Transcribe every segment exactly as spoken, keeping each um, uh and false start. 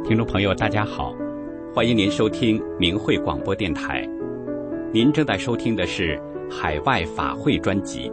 听众朋友大家好，欢迎您收听明慧广播电台。您正在收听的是海外法会专辑。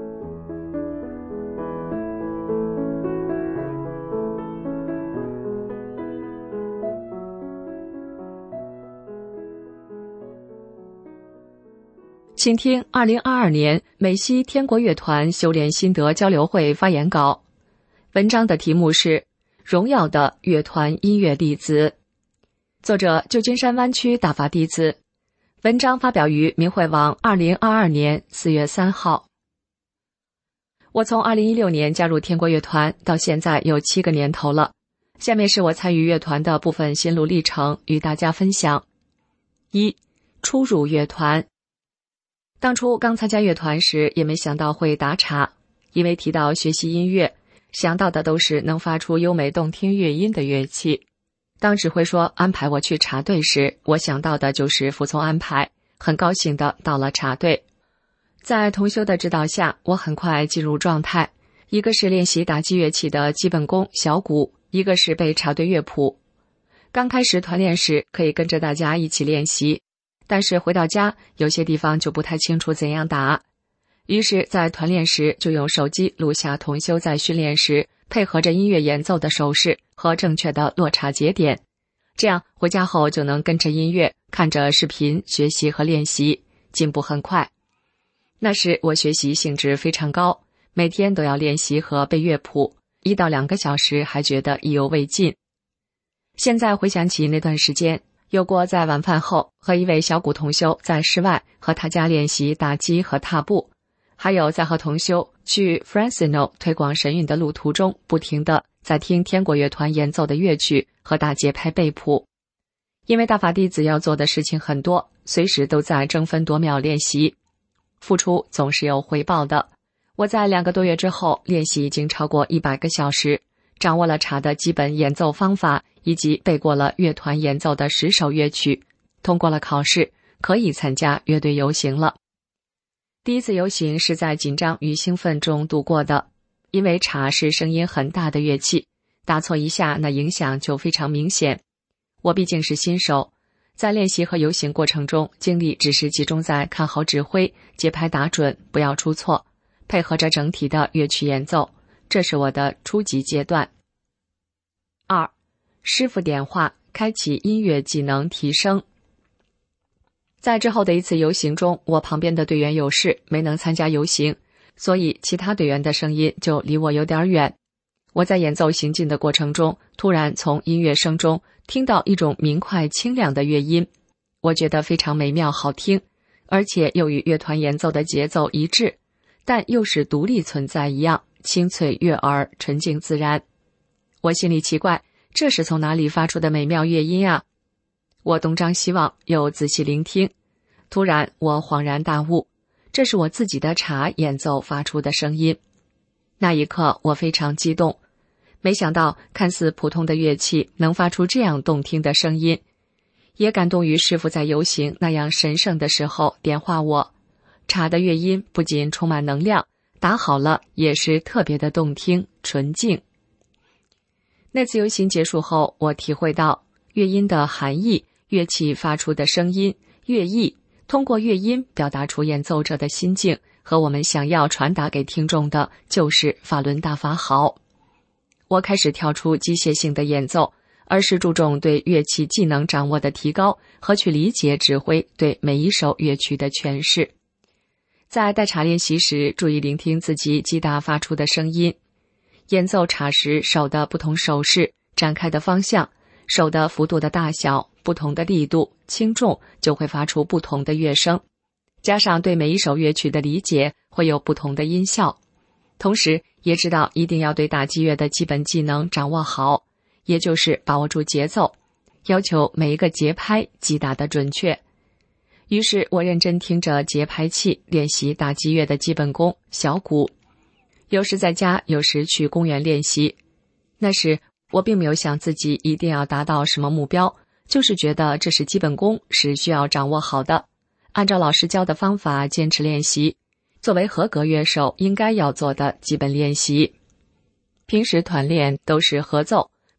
请听二零二二年美西天国乐团修炼心得交流会发言稿。文章的题目是荣耀的乐团音乐弟子，作者旧金山湾区大法弟子。文章发表于明慧网二零二二年四月三号。我从二零一六年加入天国乐团到现在有七个年头了。下面是我参与乐团的部分心路历程与大家分享。一、初入乐团。当初刚参加乐团时也没想到会打岔，因为提到学习音乐，想到的都是能发出优美动听乐音的乐器。当指挥说安排我去茶队时，我想到的就是服从安排，很高兴地到了茶队。在同修的指导下，我很快进入状态，一个是练习打击乐器的基本功小鼓，一个是背茶队乐谱。刚开始团练时可以跟着大家一起练习，但是回到家有些地方就不太清楚怎样打，于是在团练时就用手机录下同修在训练时配合着音乐演奏的手势和正确的落茶节点，这样回家后就能跟着音乐看着视频学习和练习，进步很快。那时我学习兴致非常高，每天都要练习和背乐谱，一到两个小时还觉得意犹未尽。现在回想起那段时间，有过在晚饭后和一位小鼓同修在室外和他家练习打击和踏步，还有在和同修去 Fresno 推广神韵的路途中不停地在听天国乐团演奏的乐曲和打节拍背谱。因为大法弟子要做的事情很多，随时都在争分夺秒练习，付出总是有回报的。我在两个多月之后练习已经超过一百个小时，掌握了茶的基本演奏方法，以及背过了乐团演奏的十首乐曲，通过了考试，可以参加乐队游行了。第一次游行是在紧张与兴奋中度过的，因为茶是声音很大的乐器，打错一下那影响就非常明显。我毕竟是新手，在练习和游行过程中，精力只是集中在看好指挥，节拍打准，不要出错，配合着整体的乐曲演奏，这是我的初级阶段。二、师傅点化，开启音乐技能提升。在之后的一次游行中，我旁边的队员有事没能参加游行，所以其他队员的声音就离我有点远。我在演奏行进的过程中，突然从音乐声中听到一种明快清亮的乐音，我觉得非常美妙好听，而且又与乐团演奏的节奏一致，但又是独立存在一样，清脆悦耳，纯净自然。我心里奇怪，这是从哪里发出的美妙乐音啊？我东张西望，又仔细聆听，突然我恍然大悟，这是我自己的茶演奏发出的声音。那一刻我非常激动，没想到看似普通的乐器能发出这样动听的声音，也感动于师父在游行那样神圣的时候点化我。茶的乐音不仅充满能量，打好了也是特别的动听纯净。那次游行结束后，我体会到乐音的含义，乐器发出的声音，乐意通过乐音表达出演奏者的心境和我们想要传达给听众的就是法轮大法好。我开始跳出机械性的演奏，而是注重对乐器技能掌握的提高和去理解指挥对每一首乐曲的诠释。在带茶练习时，注意聆听自己击打发出的声音，演奏茶时手的不同手势，展开的方向，手的幅度的大小，不同的力度轻重就会发出不同的乐声，加上对每一首乐曲的理解，会有不同的音效。同时也知道一定要对打击乐的基本技能掌握好，也就是把握住节奏，要求每一个节拍击打的准确。于是我认真听着节拍器练习打击乐的基本功小鼓，有时在家，有时去公园练习。那时我并没有想自己一定要达到什么目标，就是觉得这是基本功，是需要掌握好的，按照老师教的方法坚持练习，作为合格乐手应该要做的基本练习。平时团练都是合奏，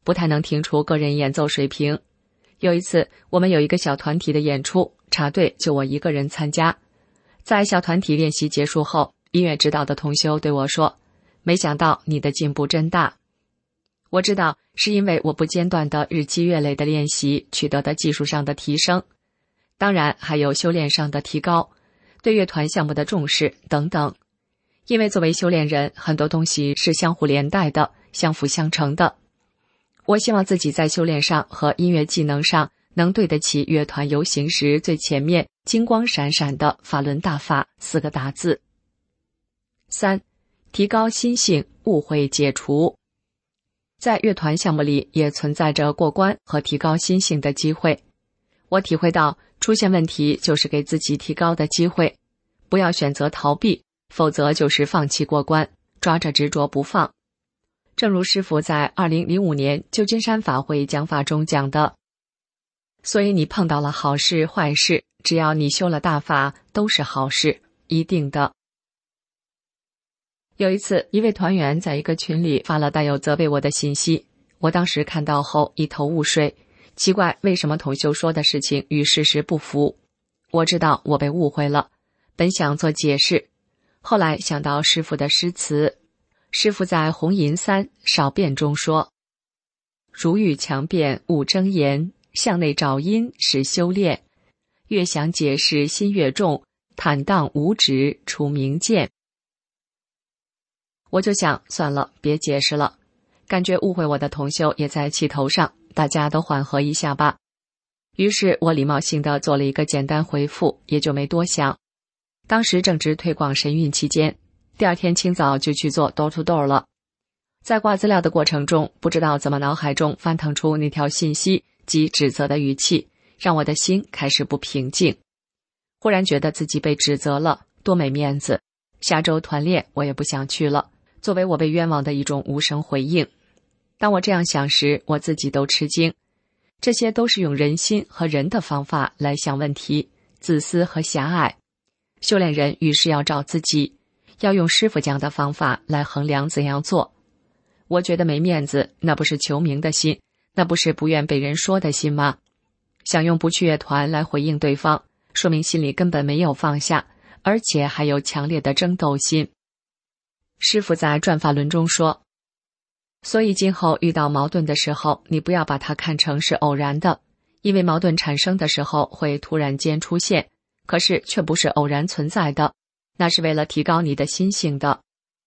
不太能听出个人演奏水平。有一次，我们有一个小团体的演出，插队就我一个人参加。在小团体练习结束后，音乐指导的同修对我说，没想到你的进步真大。我知道是因为我不间断的日积月累的练习取得的技术上的提升，当然还有修炼上的提高，对乐团项目的重视等等。因为作为修炼人，很多东西是相互连带的，相辅相成的。我希望自己在修炼上和音乐技能上能对得起乐团游行时最前面金光闪闪的法轮大法四个大字。三、提高心性，误会解除。在乐团项目里也存在着过关和提高心性的机会。我体会到出现问题就是给自己提高的机会，不要选择逃避，否则就是放弃过关，抓着执着不放。正如师父在二零零五年旧金山法会讲法中讲的，所以你碰到了好事坏事，只要你修了大法，都是好事，一定的。有一次，一位团员在一个群里发了带有责备我的信息，我当时看到后一头雾水，奇怪为什么同修说的事情与事实不符。我知道我被误会了，本想做解释，后来想到师父的诗词，师父在红银三少辩中说，如欲强辩勿争言，向内找因是修炼，越想解释心越重，坦荡无止除明见。我就想算了，别解释了，感觉误会我的同修也在气头上，大家都缓和一下吧。于是我礼貌性地做了一个简单回复，也就没多想。当时正值推广神韵期间，第二天清早就去做 door to door 了。在挂资料的过程中，不知道怎么脑海中翻腾出那条信息及指责的语气，让我的心开始不平静。忽然觉得自己被指责了，多没面子。下周团练我也不想去了，作为我被冤枉的一种无声回应。当我这样想时，我自己都吃惊。这些都是用人心和人的方法来想问题，自私和狭隘。修炼人于是要找自己，要用师父讲的方法来衡量怎样做。我觉得没面子，那不是求名的心，那不是不愿被人说的心吗？想用不去乐团来回应对方，说明心里根本没有放下，而且还有强烈的争斗心。师父在转法轮中说，所以今后遇到矛盾的时候，你不要把它看成是偶然的，因为矛盾产生的时候会突然间出现，可是却不是偶然存在的，那是为了提高你的心性的。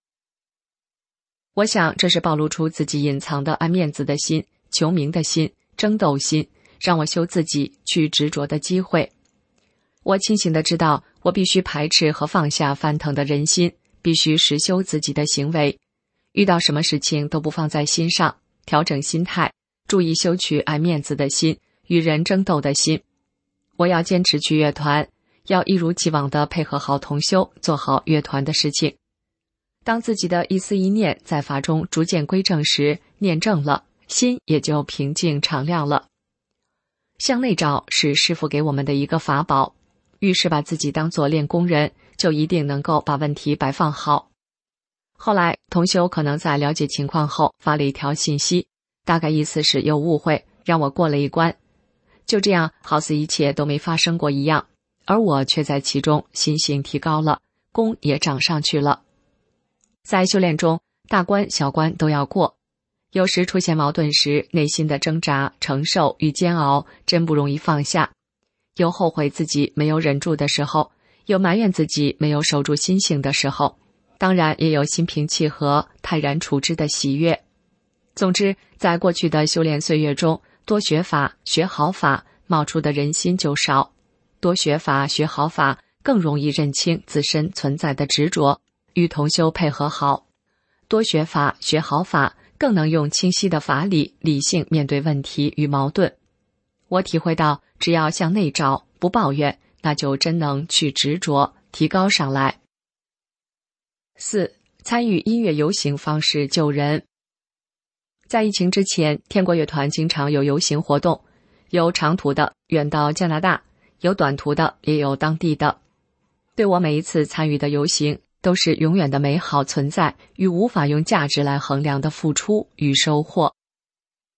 我想这是暴露出自己隐藏的爱面子的心、求名的心、争斗心，让我修自己去执着的机会。我清醒地知道，我必须排斥和放下翻腾的人心，必须实修自己的行为。遇到什么事情都不放在心上，调整心态，注意修取爱面子的心，与人争斗的心。我要坚持去乐团，要一如既往地配合好同修，做好乐团的事情。当自己的一思一念在法中逐渐归正时，念正了，心也就平静敞亮了。向内找是师父给我们的一个法宝，遇事把自己当作练功人，就一定能够把问题摆放好。后来同修可能在了解情况后发了一条信息，大概意思是有误会，让我过了一关。就这样好似一切都没发生过一样，而我却在其中心性提高了，功也涨上去了。在修炼中，大关小关都要过，有时出现矛盾时，内心的挣扎、承受与煎熬真不容易放下。有后悔自己没有忍住的时候，有埋怨自己没有守住心性的时候，当然也有心平气和、泰然处之的喜悦。总之，在过去的修炼岁月中，多学法、学好法，冒出的人心就少；多学法、学好法，更容易认清自身存在的执着，与同修配合好。多学法、学好法，更能用清晰的法理、理性面对问题与矛盾。我体会到，只要向内找，不抱怨，那就真能去执着，提高上来。四、参与音乐游行方式救人。在疫情之前，天国乐团经常有游行活动，有长途的，远到加拿大，有短途的，也有当地的。对我每一次参与的游行，都是永远的美好存在与无法用价值来衡量的付出与收获。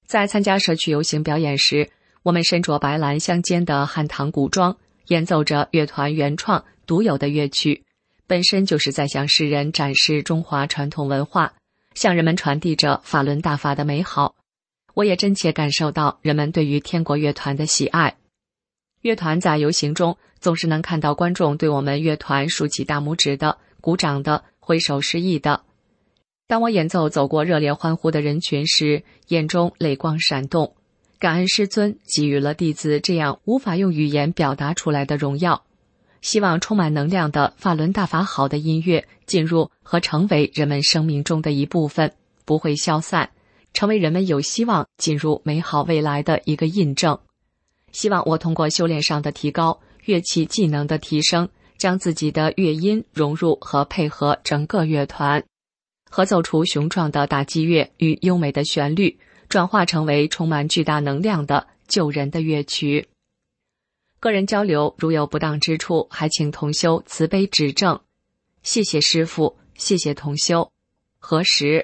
在参加社区游行表演时，我们身着白蓝相间的汉唐古装，演奏着乐团原创独有的乐曲，本身就是在向世人展示中华传统文化，向人们传递着法轮大法的美好。我也真切感受到人们对于天国乐团的喜爱。乐团在游行中总是能看到观众对我们乐团竖起大拇指的、鼓掌的、挥手示意的。当我演奏走过热烈欢呼的人群时，眼中泪光闪动，感恩师尊给予了弟子这样无法用语言表达出来的荣耀。希望充满能量的法轮大法好的音乐进入和成为人们生命中的一部分，不会消散，成为人们有希望进入美好未来的一个印证。希望我通过修炼上的提高，乐器技能的提升，将自己的乐音融入和配合整个乐团，合奏出雄壮的打击乐与优美的旋律，转化成为充满巨大能量的救人的乐曲。个人交流如有不当之处，还请同修慈悲指正。谢谢师父，谢谢同修。何时？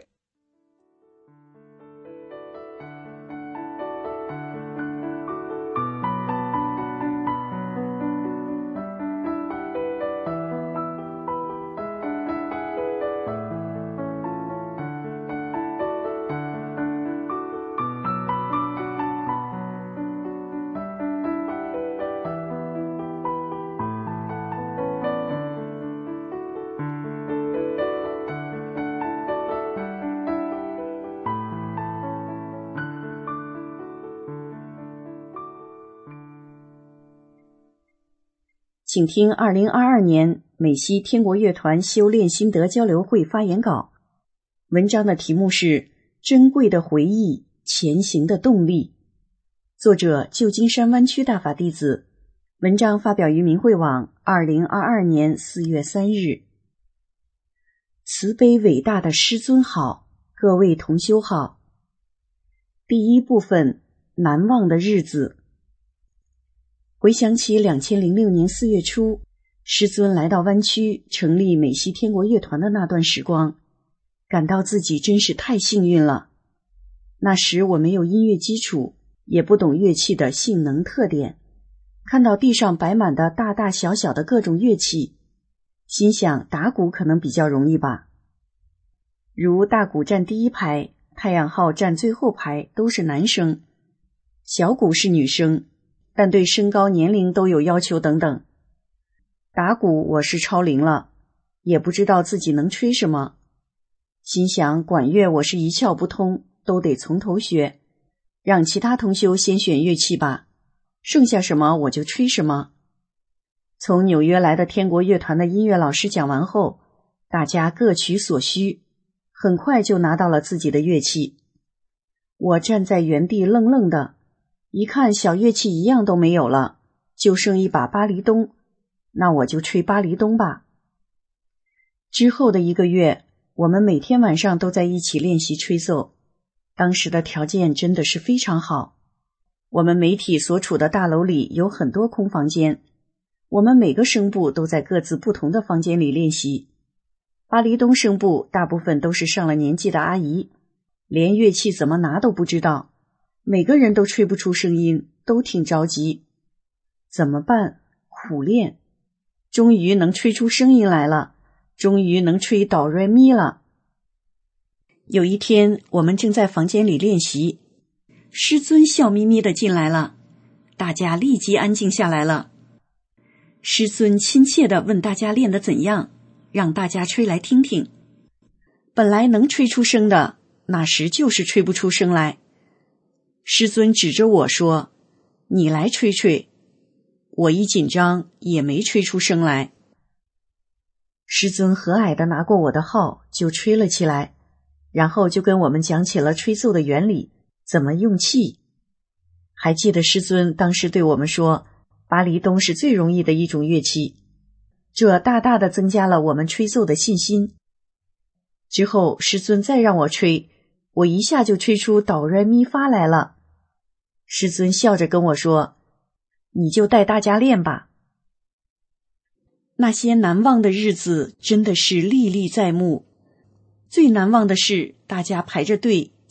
请听二零二二年美西天国乐团修炼心得交流会发言稿。文章的题目是珍贵的回忆，前行的动力。作者旧金山湾区大法弟子。文章发表于明慧网二零二二年四月三日。慈悲伟大的师尊好，各位同修好。第一部分，难忘的日子。回想起两千零六年四月初，师尊来到湾区成立美西天国乐团的那段时光，感到自己真是太幸运了。那时我没有音乐基础，也不懂乐器的性能特点，看到地上摆满的大大小小的各种乐器，心想打鼓可能比较容易吧。如大鼓站第一排，太阳号站最后排都是男生，小鼓是女生，但对身高年龄都有要求等等。打鼓我是超龄了，也不知道自己能吹什么，心想管乐我是一窍不通，都得从头学，让其他同修先选乐器吧，剩下什么我就吹什么。从纽约来的天国乐团的音乐老师讲完后，大家各取所需，很快就拿到了自己的乐器。我站在原地愣愣的，一看小乐器一样都没有了，就剩一把巴黎东，那我就吹巴黎东吧。之后的一个月，我们每天晚上都在一起练习吹奏，当时的条件真的是非常好。我们媒体所处的大楼里有很多空房间，我们每个声部都在各自不同的房间里练习。巴黎东声部大部分都是上了年纪的阿姨，连乐器怎么拿都不知道，每个人都吹不出声音，都挺着急。怎么办？苦练，终于能吹出声音来了，终于能吹哆来咪了。有一天，我们正在房间里练习，师尊笑眯眯地进来了，大家立即安静下来了。师尊亲切地问大家练得怎样，让大家吹来听听。本来能吹出声的，那时就是吹不出声来。师尊指着我说：“你来吹吹。”我一紧张，也没吹出声来。师尊和蔼地拿过我的号，就吹了起来，然后就跟我们讲起了吹奏的原理，怎么用气。还记得师尊当时对我们说，巴黎东是最容易的一种乐器，这大大地增加了我们吹奏的信心。之后师尊再让我吹，我一下就吹出哆来咪发来了。师尊笑着跟我说：“你就带大家练吧。”那些难忘的日子真的是历历在目。最难忘的是大家排着队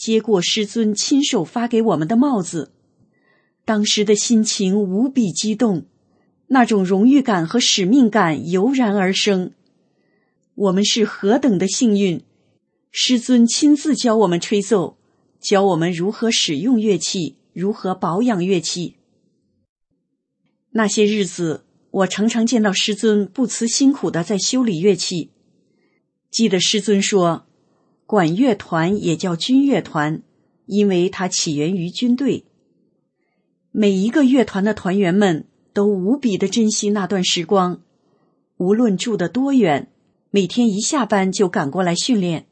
接过师尊亲手发给我们的帽子，当时的心情无比激动，那种荣誉感和使命感油然而生。我们是何等的幸运，师尊亲自教我们吹奏，教我们如何使用乐器，如何保养乐器。那些日子，我常常见到师尊不辞辛苦地在修理乐器。记得师尊说，管乐团也叫军乐团，因为它起源于军队。每一个乐团的团员们都无比地珍惜那段时光，无论住得多远，每天一下班就赶过来训练。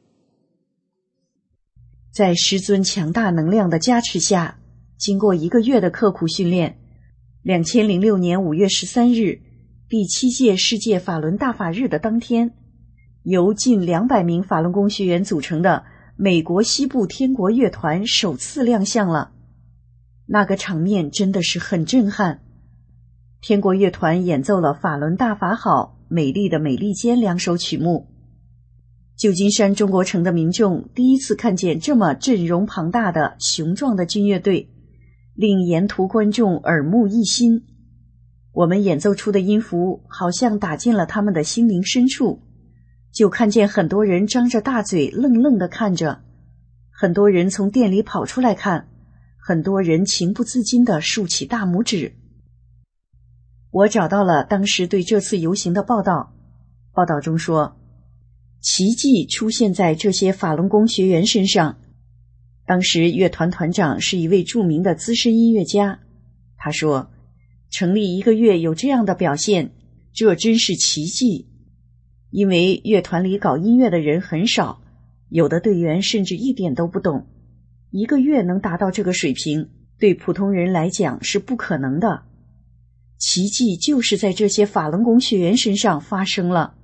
在师尊强大能量的加持下，经过一个月的刻苦训练，二零零六年五月十三日，第七届世界法轮大法日的当天，由近两百名法轮功学员组成的美国西部天国乐团首次亮相了。那个场面真的是很震撼。天国乐团演奏了《法轮大法好》、《美丽的美利坚》两首曲目。旧金山中国城的民众第一次看见这么阵容庞大的雄壮的军乐队，令沿途观众耳目一新。我们演奏出的音符好像打进了他们的心灵深处，就看见很多人张着大嘴愣愣地看着，很多人从店里跑出来看，很多人情不自禁地竖起大拇指。我找到了当时对这次游行的报道，报道中说，奇迹出现在这些法轮功学员身上。当时乐团团长是一位著名的资深音乐家，他说，成立一个月有这样的表现，这真是奇迹。因为乐团里搞音乐的人很少，有的队员甚至一点都不懂，一个月能达到这个水平，对普通人来讲是不可能的。奇迹就是在这些法轮功学员身上发生了。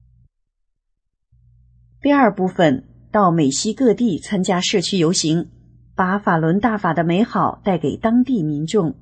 第二部分，到美西各地参加社区游行，把法轮大法的美好带给当地民众。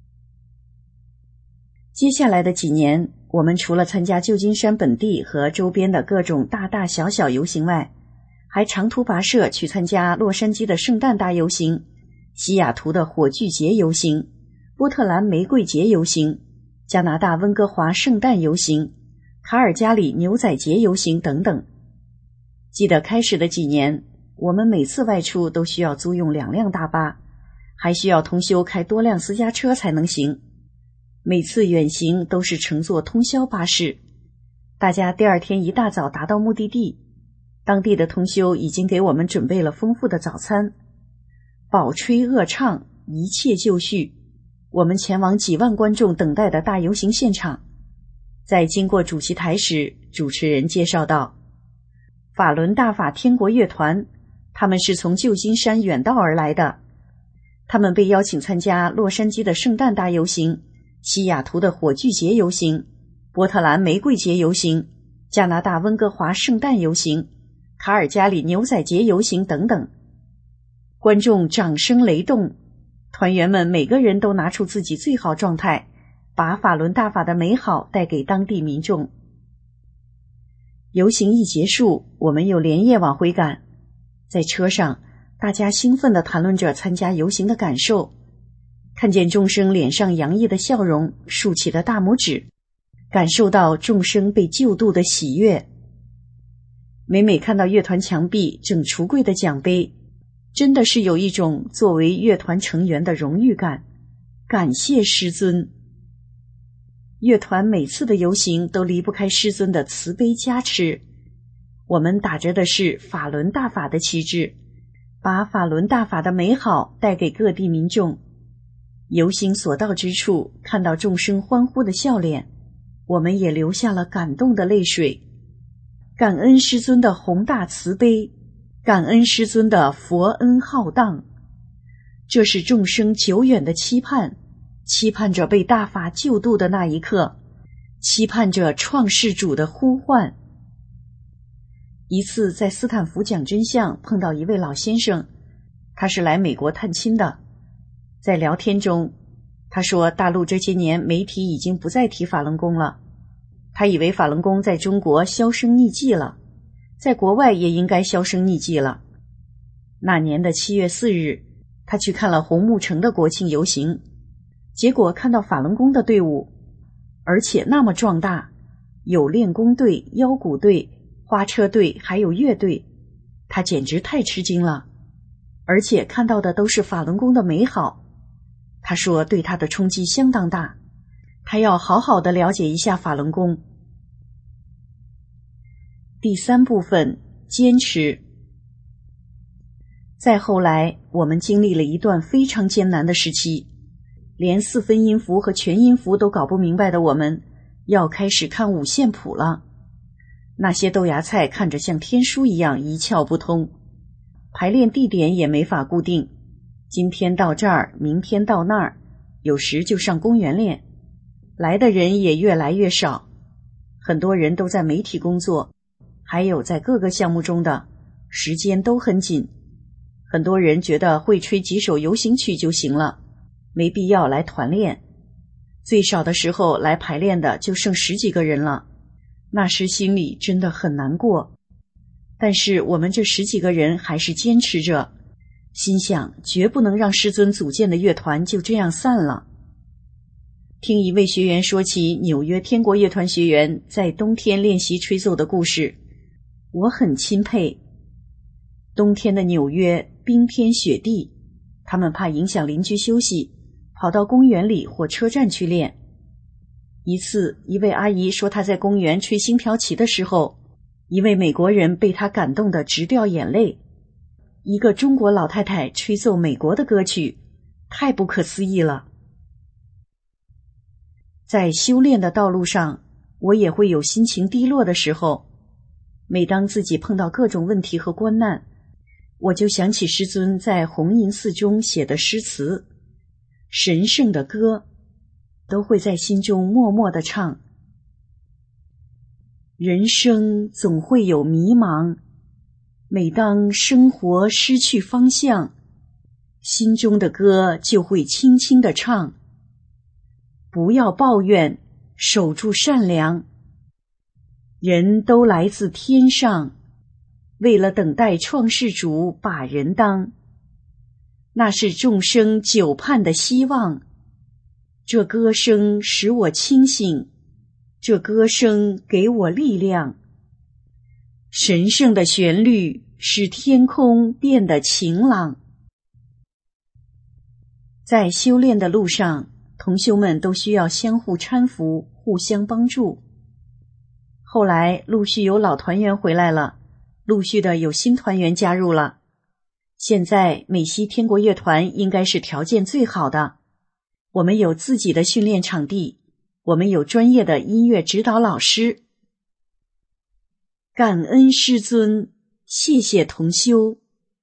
接下来的几年，我们除了参加旧金山本地和周边的各种大大小小游行外，还长途跋涉去参加洛杉矶的圣诞大游行、西雅图的火炬节游行、波特兰玫瑰节游行、加拿大温哥华圣诞游行、卡尔加里牛仔节游行等等。记得开始的几年，我们每次外出都需要租用两辆大巴，还需要通宵开多辆私家车才能行。每次远行都是乘坐通宵巴士，大家第二天一大早达到目的地，当地的通修已经给我们准备了丰富的早餐，饱吹饿唱，一切就绪。我们前往几万观众等待的大游行现场，在经过主席台时，主持人介绍道，法轮大法天国乐团，他们是从旧金山远道而来的，他们被邀请参加洛杉矶的圣诞大游行、西雅图的火炬节游行、波特兰玫瑰节游行、加拿大温哥华圣诞游行、卡尔加里牛仔节游行等等。观众掌声雷动，团员们每个人都拿出自己最好状态，把法轮大法的美好带给当地民众。游行一结束，我们又连夜往回赶。在车上，大家兴奋地谈论着参加游行的感受，看见众生脸上洋溢的笑容，竖起的大拇指，感受到众生被救度的喜悦。每每看到乐团墙壁正橱柜的奖杯，真的是有一种作为乐团成员的荣誉感，感谢师尊。乐团每次的游行都离不开师尊的慈悲加持，我们打着的是法轮大法的旗帜，把法轮大法的美好带给各地民众。游行所到之处，看到众生欢呼的笑脸，我们也流下了感动的泪水。感恩师尊的宏大慈悲，感恩师尊的佛恩浩荡，这是众生久远的期盼，期盼着被大法救度的那一刻，期盼着创世主的呼唤。一次在斯坦福讲真相碰到一位老先生，他是来美国探亲的。在聊天中，他说大陆这些年媒体已经不再提法轮功了，他以为法轮功在中国销声匿迹了，在国外也应该销声匿迹了。 那年的七月四日，他去看了红木城的国庆游行，结果看到法轮功的队伍，而且那么壮大，有练功队、腰鼓队、花车队，还有乐队，他简直太吃惊了，而且看到的都是法轮功的美好。他说对他的冲击相当大，他要好好的了解一下法轮功。第三部分，坚持。再后来，我们经历了一段非常艰难的时期，连四分音符和全音符都搞不明白的我们，要开始看五线谱了。那些豆芽菜看着像天书一样一窍不通，排练地点也没法固定，今天到这儿，明天到那儿，有时就上公园练。来的人也越来越少，很多人都在媒体工作，还有在各个项目中的，时间都很紧。很多人觉得会吹几首游行曲就行了，没必要来团练。最少的时候来排练的就剩十几个人了，那时心里真的很难过。但是我们这十几个人还是坚持着，心想绝不能让师尊组建的乐团就这样散了。听一位学员说起纽约天国乐团学员在冬天练习吹奏的故事，我很钦佩。冬天的纽约冰天雪地，他们怕影响邻居休息，跑到公园里或车站去练。一次，一位阿姨说她在公园吹星条旗的时候，一位美国人被她感动得直掉眼泪。一个中国老太太吹奏美国的歌曲，太不可思议了。在修炼的道路上，我也会有心情低落的时候。每当自己碰到各种问题和关难，我就想起师尊在弘银寺中写的诗词，神圣的歌，都会在心中默默地唱。人生总会有迷茫，每当生活失去方向，心中的歌就会轻轻地唱。不要抱怨，守住善良。人都来自天上，为了等待创世主把人当，那是众生久盼的希望。这歌声使我清醒，这歌声给我力量。神圣的旋律使天空变得晴朗。在修炼的路上，同修们都需要相互搀扶，互相帮助。后来陆续有老团员回来了，陆续的有新团员加入了。现在美西天国乐团应该是条件最好的，我们有自己的训练场地，我们有专业的音乐指导老师。感恩师尊，谢谢同修。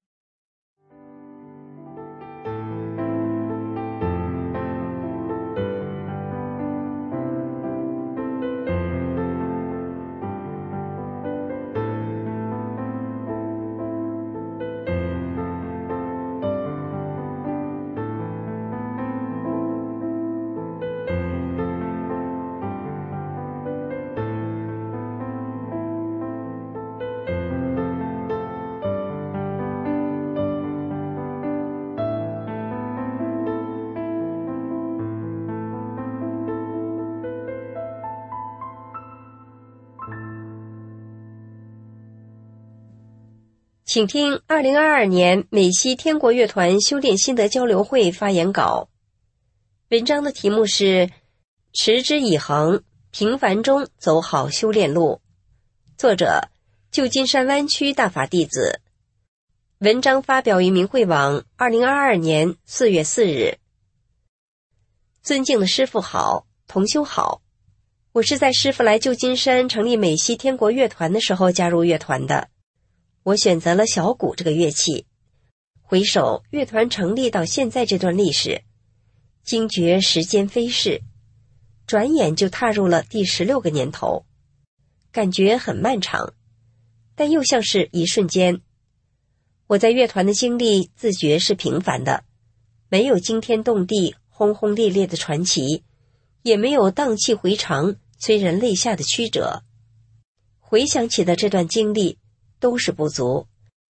请听二零二二年美西天国乐团修炼心得交流会发言稿。文章的题目是持之以恒，平凡中走好修炼路。作者旧金山湾区大法弟子。文章发表于明慧网二零二二年四月四日。尊敬的师父好，同修好。我是在师父来旧金山成立美西天国乐团的时候加入乐团的。我选择了小鼓这个乐器。回首乐团成立到现在这段历史，惊觉时间飞逝，转眼就踏入了第十六个年头，感觉很漫长，但又像是一瞬间。我在乐团的经历自觉是平凡的，没有惊天动地轰轰烈烈的传奇，也没有荡气回肠催人泪下的曲折。回想起的这段经历都是不足，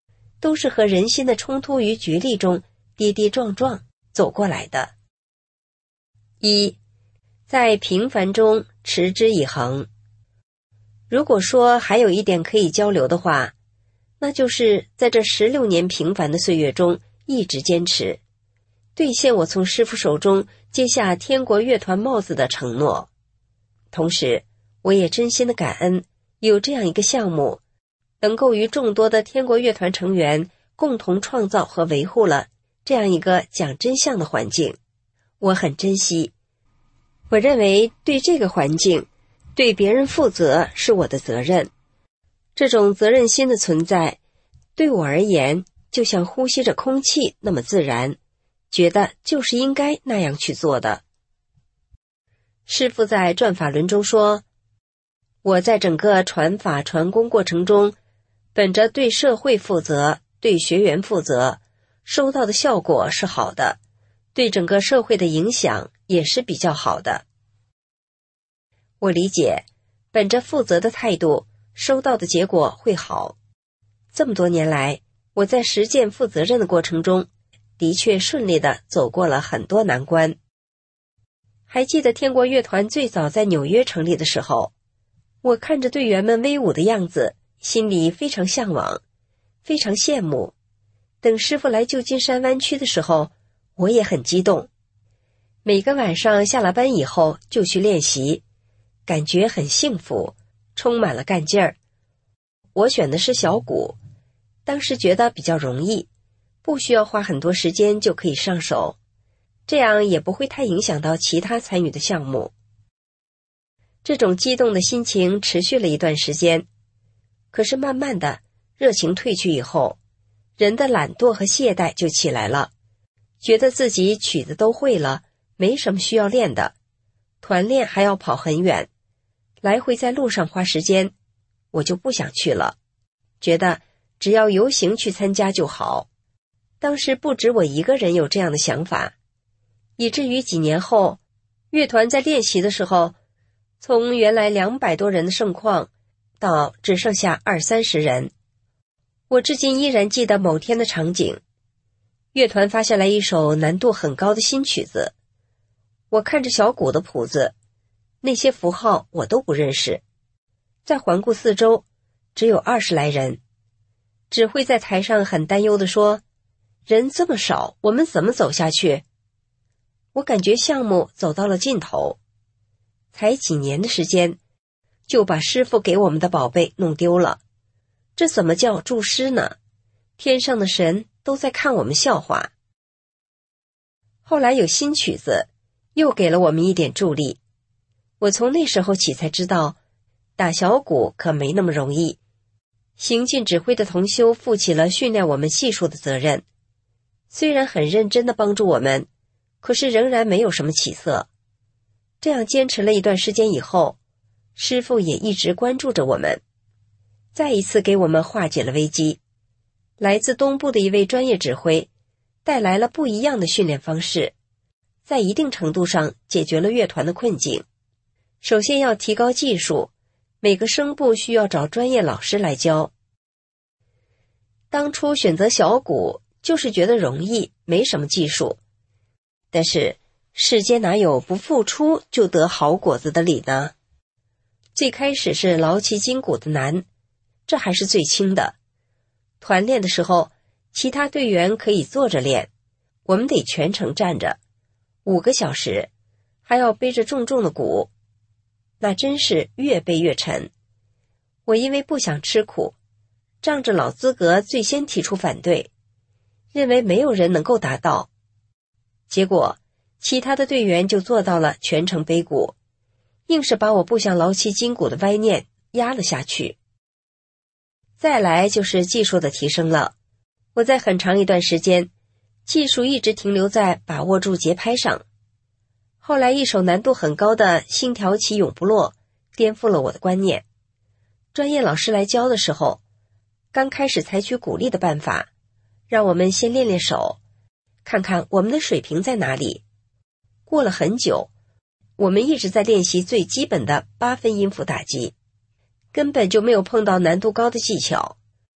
都是和人心的冲突与角力中跌跌撞撞走过来的。一，在平凡中持之以恒。如果说还有一点可以交流的话，那就是在这十六年平凡的岁月中一直坚持，兑现我从师父手中接下天国乐团帽子的承诺。同时，我也真心的感恩有这样一个项目，能够与众多的天国乐团成员共同创造和维护了这样一个讲真相的环境。我很珍惜，我认为对这个环境，对别人负责是我的责任。这种责任心的存在，对我而言就像呼吸着空气那么自然，觉得就是应该那样去做的。师父在转法轮中说，我在整个传法传功过程中，本着对社会负责，对学员负责，收到的效果是好的，对整个社会的影响也是比较好的。我理解，本着负责的态度，收到的结果会好。这么多年来，我在实践负责任的过程中，的确顺利地走过了很多难关。还记得天国乐团最早在纽约成立的时候，我看着队员们威武的样子，心里非常向往，非常羡慕。等师父来旧金山湾区的时候，我也很激动。每个晚上下了班以后就去练习，感觉很幸福，充满了干劲儿。我选的是小鼓，当时觉得比较容易，不需要花很多时间就可以上手，这样也不会太影响到其他参与的项目。这种激动的心情持续了一段时间，可是慢慢的，热情褪去以后，人的懒惰和懈怠就起来了，觉得自己曲子都会了，没什么需要练的，团练还要跑很远，来回在路上花时间，我就不想去了，觉得只要游行去参加就好。当时不止我一个人有这样的想法，以至于几年后，乐团在练习的时候，从原来两百多人的盛况到只剩下二三十人。我至今依然记得某天的场景，乐团发下来一首难度很高的新曲子，我看着小鼓的谱子，那些符号我都不认识，再环顾四周，只有二十来人。指挥在台上很担忧地说，人这么少，我们怎么走下去？我感觉项目走到了尽头，才几年的时间，就把师父给我们的宝贝弄丢了，这怎么叫助师呢？天上的神都在看我们笑话。后来有新曲子，又给了我们一点助力。我从那时候起才知道，打小鼓可没那么容易。行进指挥的同修负起了训练我们系数的责任，虽然很认真地帮助我们，可是仍然没有什么起色。这样坚持了一段时间以后，师父也一直关注着我们，再一次给我们化解了危机。来自东部的一位专业指挥带来了不一样的训练方式，在一定程度上解决了乐团的困境。首先要提高技术，每个声部需要找专业老师来教。当初选择小鼓就是觉得容易，没什么技术，但是世间哪有不付出就得好果子的理呢？最开始是劳其筋骨的难，这还是最轻的。团练的时候，其他队员可以坐着练，我们得全程站着，五个小时，还要背着重重的鼓，那真是越背越沉。我因为不想吃苦，仗着老资格最先提出反对，认为没有人能够达到。结果其他的队员就做到了全程背鼓，硬是把我不想劳其筋骨的歪念压了下去。再来就是技术的提升了，我在很长一段时间，技术一直停留在把握住节拍上。后来一首难度很高的《星条旗永不落》颠覆了我的观念。专业老师来教的时候，刚开始采取鼓励的办法，让我们先练练手，看看我们的水平在哪里。过了很久，我们一直在练习最基本的八分音符打击，根本就没有碰到难度高的技巧。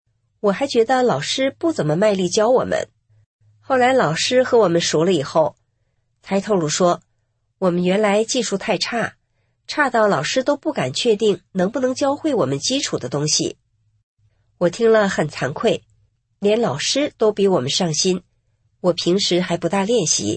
我还觉得老师不怎么卖力教我们。后来老师和我们熟了以后，才透露说，我们原来技术太差，差到老师都不敢确定能不能教会我们基础的东西。我听了很惭愧，连老师都比我们上心，我平时还不大练习。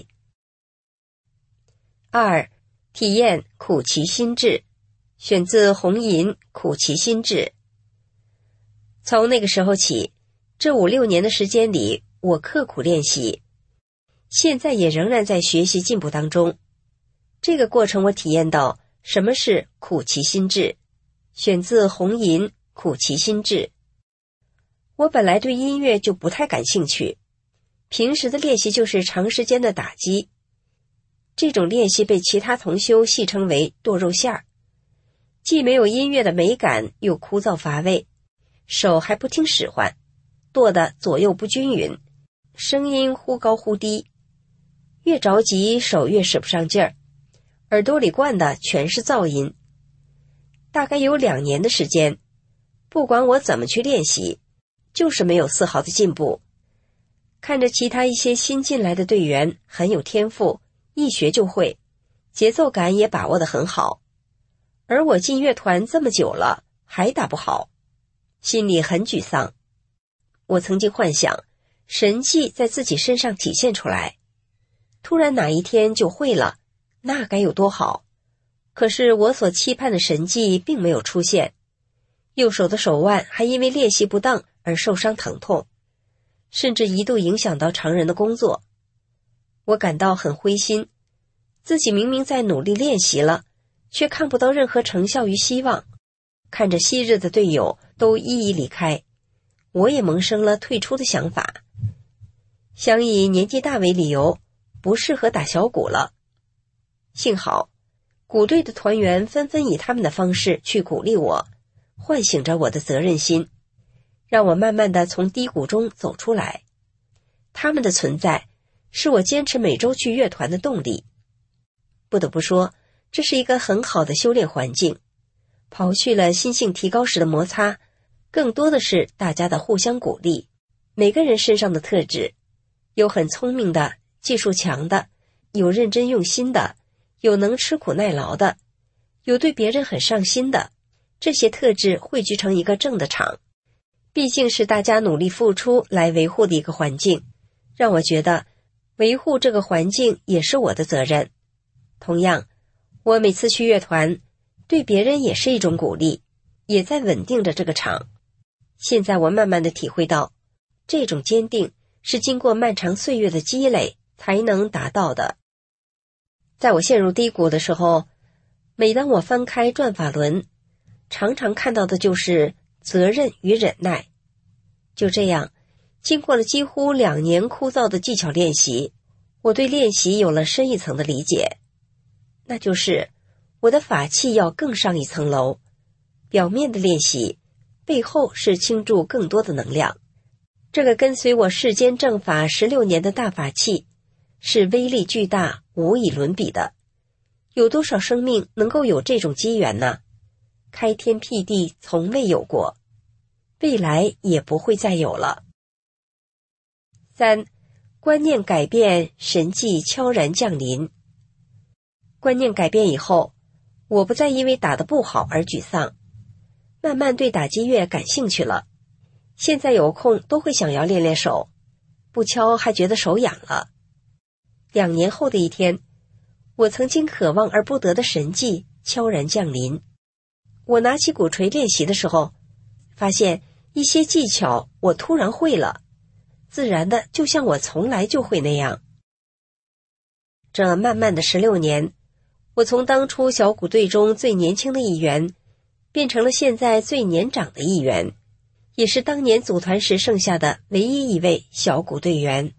二、体验苦其心志，选自红银苦其心志。从那个时候起，这五六年的时间里，我刻苦练习，现在也仍然在学习进步当中。这个过程我体验到什么是苦其心志，选自红银苦其心志。我本来对音乐就不太感兴趣，平时的练习就是长时间的打击，这种练习被其他同修戏称为剁肉馅儿，既没有音乐的美感，又枯燥乏味，手还不听使唤，剁得左右不均匀，声音忽高忽低，越着急手越使不上劲儿，耳朵里灌的全是噪音。大概有两年的时间，不管我怎么去练习，就是没有丝毫的进步。看着其他一些新进来的队员很有天赋，一学就会，节奏感也把握得很好，而我进乐团这么久了还打不好，心里很沮丧。我曾经幻想神迹在自己身上体现出来，突然哪一天就会了，那该有多好。可是我所期盼的神迹并没有出现，右手的手腕还因为练习不当而受伤疼痛，甚至一度影响到常人的工作。我感到很灰心，自己明明在努力练习了，却看不到任何成效与希望。看着昔日的队友都一一离开，我也萌生了退出的想法，想以年纪大为理由，不适合打小鼓了。幸好鼓队的团员纷纷以他们的方式去鼓励我，唤醒着我的责任心，让我慢慢地从低谷中走出来。他们的存在是我坚持每周去乐团的动力。不得不说，这是一个很好的修炼环境，刨去了心性提高时的摩擦，更多的是大家的互相鼓励。每个人身上的特质，有很聪明的，技术强的，有认真用心的，有能吃苦耐劳的，有对别人很上心的，这些特质汇聚成一个正的场，毕竟是大家努力付出来维护的一个环境，让我觉得维护这个环境也是我的责任。同样，我每次去乐团，对别人也是一种鼓励，也在稳定着这个场。现在我慢慢地体会到，这种坚定是经过漫长岁月的积累才能达到的。在我陷入低谷的时候，每当我翻开转法轮，常常看到的就是责任与忍耐。就这样，经过了几乎两年枯燥的技巧练习，我对练习有了深一层的理解，那就是我的法器要更上一层楼，表面的练习，背后是倾注更多的能量。这个跟随我世间正法十六年的大法器，是威力巨大，无以伦比的。有多少生命能够有这种机缘呢？开天辟地从未有过，未来也不会再有了。三、观念改变，神迹悄然降临。观念改变以后，我不再因为打得不好而沮丧，慢慢对打击乐感兴趣了。现在有空都会想要练练手，不敲还觉得手痒了。两年后的一天，我曾经渴望而不得的神迹悄然降临。我拿起鼓槌练习的时候，发现一些技巧我突然会了，自然的就像我从来就会那样。这漫漫的十六年，我从当初小鼓队中最年轻的一员，变成了现在最年长的一员，也是当年组团时剩下的唯一一位小鼓队员。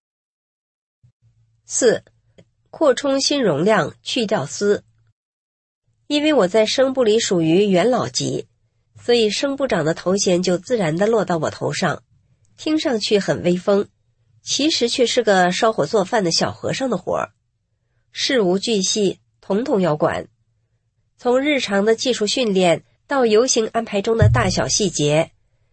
四、扩充新容量，去掉丝。因为我在声部里属于元老级，所以声部长的头衔就自然地落到我头上，听上去很威风，其实却是个烧火做饭的小和尚的活儿，事无巨细统统要管，从日常的技术训练到游行安排中的大小细节，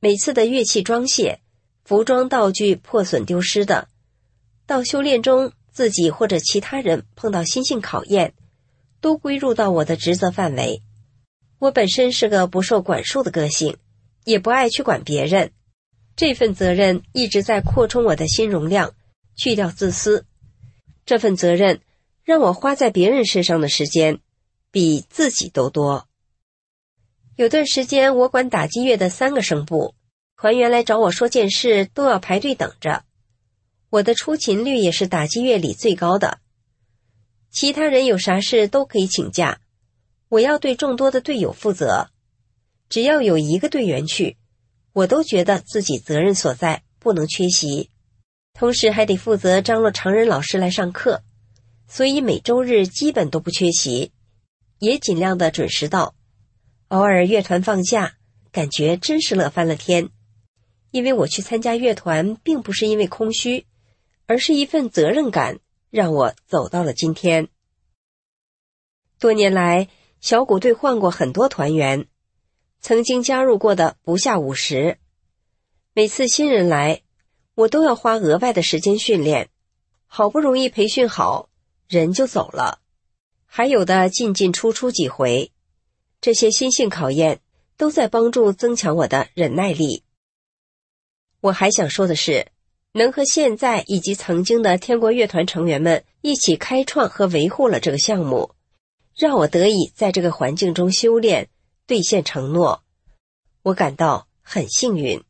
每次的乐器装卸、服装道具破损丢失的，到修炼中自己或者其他人碰到心性考验，都归入到我的职责范围。我本身是个不受管束的个性，也不爱去管别人，这份责任一直在扩充我的心容量，去掉自私。这份责任让我花在别人身上的时间比自己都多。有段时间我管打击乐的三个声部，团员来找我说件事都要排队等着。我的出勤率也是打击乐里最高的，其他人有啥事都可以请假，我要对众多的队友负责。只要有一个队员去，我都觉得自己责任所在，不能缺席。同时还得负责张罗常人老师来上课，所以每周日基本都不缺席，也尽量的准时到。偶尔乐团放假，感觉真是乐翻了天。因为我去参加乐团并不是因为空虚，而是一份责任感让我走到了今天。多年来，小鼓队换过很多团员，曾经加入过的不下五十。每次新人来，我都要花额外的时间训练，好不容易培训好，人就走了。还有的进进出出几回，这些心性考验都在帮助增强我的忍耐力。我还想说的是，能和现在以及曾经的天国乐团成员们一起开创和维护了这个项目，让我得以在这个环境中修炼，兑现承诺，我感到很幸运。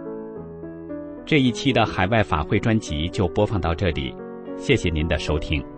这一期的海外法会专辑就播放到这里，谢谢您的收听。